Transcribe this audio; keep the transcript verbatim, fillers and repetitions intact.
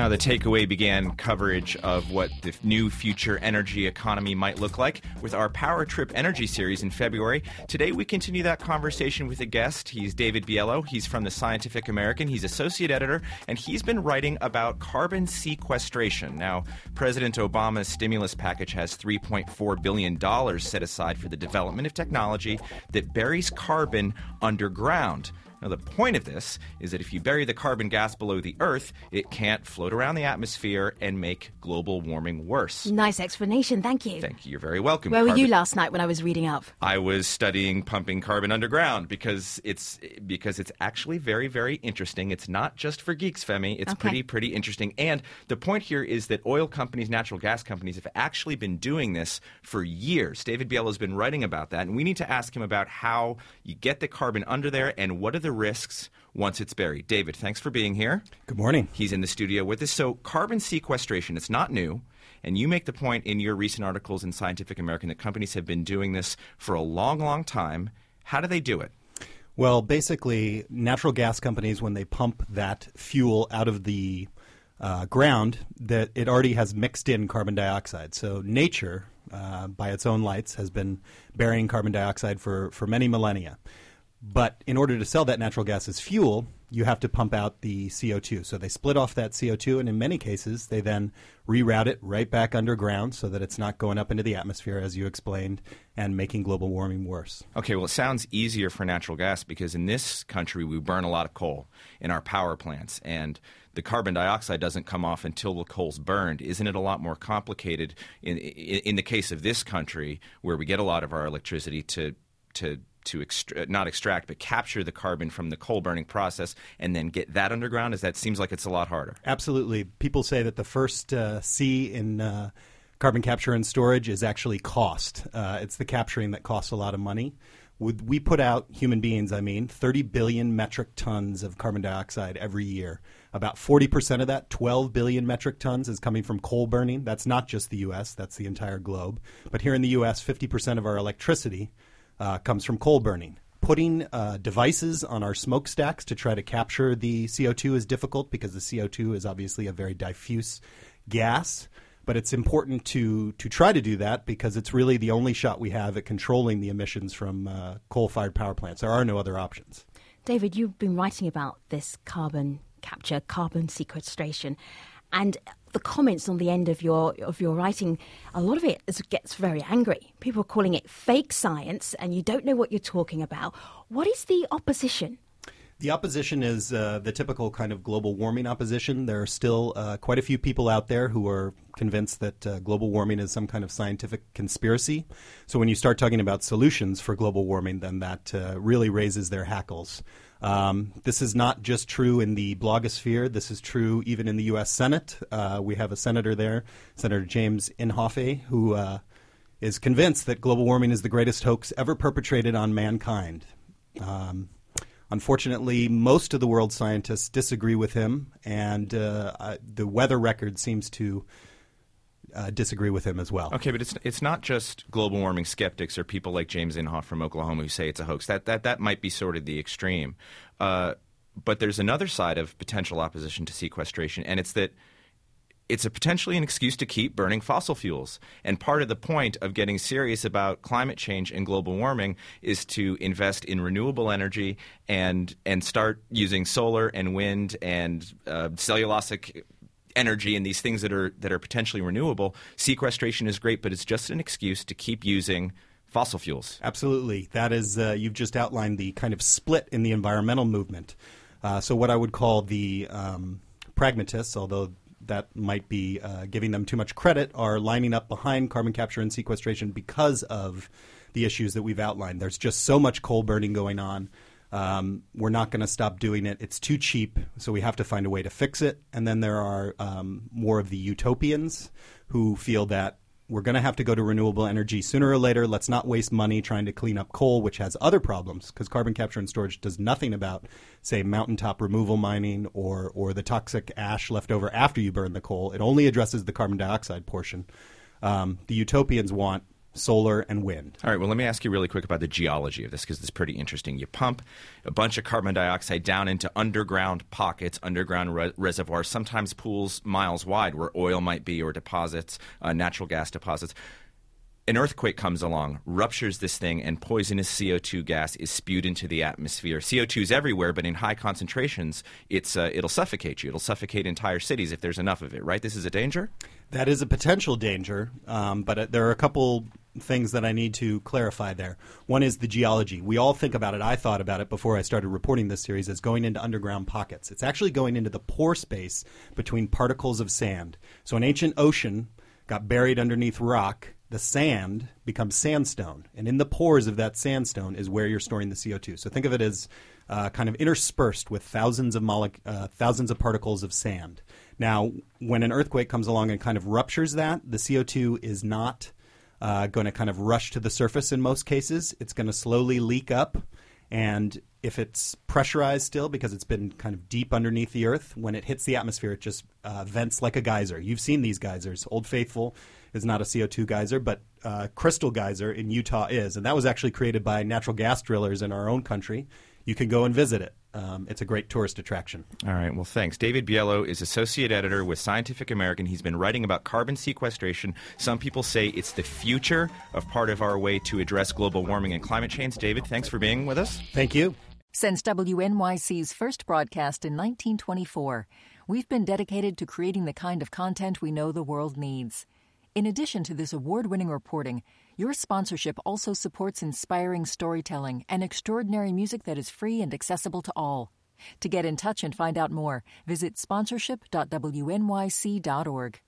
Now, the Takeaway began coverage of what the new future energy economy might look like with our Power Trip Energy series in February. Today, we continue that conversation with a guest. He's David Biello. He's from the Scientific American. He's associate editor, and he's been writing about carbon sequestration. Now, President Obama's stimulus package has three point four billion dollars set aside for the development of technology that buries carbon underground. Now, the point of this is that if you bury the carbon gas below the Earth, it can't float around the atmosphere and make global warming worse. Nice explanation. Thank you. Thank you. You're very welcome. Where were Carbon- you last night when I was reading up? I was studying pumping carbon underground because it's because it's actually very, very interesting. It's not just for geeks, Femi. It's Okay. pretty, pretty interesting. And the point here is that oil companies, natural gas companies have actually been doing this for years. David Biello has been writing about that, and we need to ask him about how you get the carbon under there and what are the risks once it's buried. David, thanks for being here. Good morning. He's in the studio with us. So carbon sequestration, it's not new. And you make the point in your recent articles in Scientific American that companies have been doing this for a long, long time. How do they do it? Well, basically, natural gas companies, when they pump that fuel out of the uh, ground, that it already has mixed in carbon dioxide. So nature, uh, by its own lights, has been burying carbon dioxide for, for many millennia. But in order to sell that natural gas as fuel, you have to pump out the C O two. So they split off that C O two, and in many cases, they then reroute it right back underground so that it's not going up into the atmosphere, as you explained, and making global warming worse. Okay, well, it sounds easier for natural gas because in this country, we burn a lot of coal in our power plants, and the carbon dioxide doesn't come off until the coal's burned. Isn't it a lot more complicated in in, in the case of this country where we get a lot of our electricity to to to extra- not extract, but capture the carbon from the coal burning process and then get that underground? As that seems like it's a lot harder. Absolutely. People say that the first uh, C in uh, carbon capture and storage is actually cost. Uh, it's the capturing that costs a lot of money. Would we put out, human beings, I mean, thirty billion metric tons of carbon dioxide every year. About forty percent of that, twelve billion metric tons, is coming from coal burning. That's not just the U S, that's the entire globe. But here in the U S, fifty percent of our electricity Uh, comes from coal burning. Putting uh, devices on our smokestacks to try to capture the C O two is difficult because the C O two is obviously a very diffuse gas. But it's important to to try to do that because it's really the only shot we have at controlling the emissions from uh, coal-fired power plants. There are no other options. David, you've been writing about this carbon capture, carbon sequestration, and the comments on the end of your of your writing, a lot of it is, gets very angry. People are calling it fake science, and you don't know what you're talking about. What is the opposition? The opposition is uh, the typical kind of global warming opposition. There are still uh, quite a few people out there who are convinced that uh, global warming is some kind of scientific conspiracy. So when you start talking about solutions for global warming, then that uh, really raises their hackles. Um, this is not just true in the blogosphere. This is true even in the U S Senate. Uh, we have a senator there, Senator James Inhofe, who uh, is convinced that global warming is the greatest hoax ever perpetrated on mankind. Um, unfortunately, most of the world's scientists disagree with him, and uh, uh, the weather record seems to Uh, disagree with him as well. Okay, but it's it's not just global warming skeptics or people like James Inhofe from Oklahoma who say it's a hoax. That that that might be sort of the extreme. Uh, but there's another side of potential opposition to sequestration, and it's that it's a potentially an excuse to keep burning fossil fuels. And part of the point of getting serious about climate change and global warming is to invest in renewable energy and and start using solar and wind and uh, cellulosic energy and these things that are that are potentially renewable. Sequestration is great, but it's just an excuse to keep using fossil fuels. Absolutely. That is, uh, you've just outlined the kind of split in the environmental movement. Uh, so what I would call the um, pragmatists, although that might be uh, giving them too much credit, are lining up behind carbon capture and sequestration because of the issues that we've outlined. There's just so much coal burning going on. Um, we're not going to stop doing it. It's too cheap, so we have to find a way to fix it. And then there are um, more of the utopians who feel that we're going to have to go to renewable energy sooner or later. Let's not waste money trying to clean up coal, which has other problems, because carbon capture and storage does nothing about, say, mountaintop removal mining or, or the toxic ash left over after you burn the coal. It only addresses the carbon dioxide portion. Um, the utopians want solar, and wind. All right, well, let me ask you really quick about the geology of this, because it's pretty interesting. You pump a bunch of carbon dioxide down into underground pockets, underground re- reservoirs, sometimes pools miles wide where oil might be, or deposits, uh, natural gas deposits. An earthquake comes along, ruptures this thing, and poisonous C O two gas is spewed into the atmosphere. C O two is everywhere, but in high concentrations, it's uh, it'll suffocate you. It'll suffocate entire cities if there's enough of it, right? This is a danger? That is a potential danger, um, but uh, there are a couple things that I need to clarify there. One is the geology. We all think about it. I thought about it before I started reporting this series as going into underground pockets. It's actually going into the pore space between particles of sand. So an ancient ocean got buried underneath rock. The sand becomes sandstone, and in the pores of that sandstone is where you're storing the C O two. So think of it as uh, kind of interspersed with thousands of mole- uh, thousands of particles of sand. Now, when an earthquake comes along and kind of ruptures that, the C O two is not uh, going to kind of rush to the surface in most cases. It's going to slowly leak up, and if it's pressurized still because it's been kind of deep underneath the earth, when it hits the atmosphere, it just uh, vents like a geyser. You've seen these geysers. Old Faithful is not a C O two geyser, but uh, Crystal Geyser in Utah is. And that was actually created by natural gas drillers in our own country. You can go and visit it. Um, it's a great tourist attraction. All right. Well, thanks. David Biello is associate editor with Scientific American. He's been writing about carbon sequestration. Some people say it's the future of part of our way to address global warming and climate change. David, thanks for being with us. Thank you. Since W N Y C's first broadcast in nineteen twenty-four, we've been dedicated to creating the kind of content we know the world needs. In addition to this award-winning reporting, your sponsorship also supports inspiring storytelling and extraordinary music that is free and accessible to all. To get in touch and find out more, visit sponsorship dot w n y c dot org.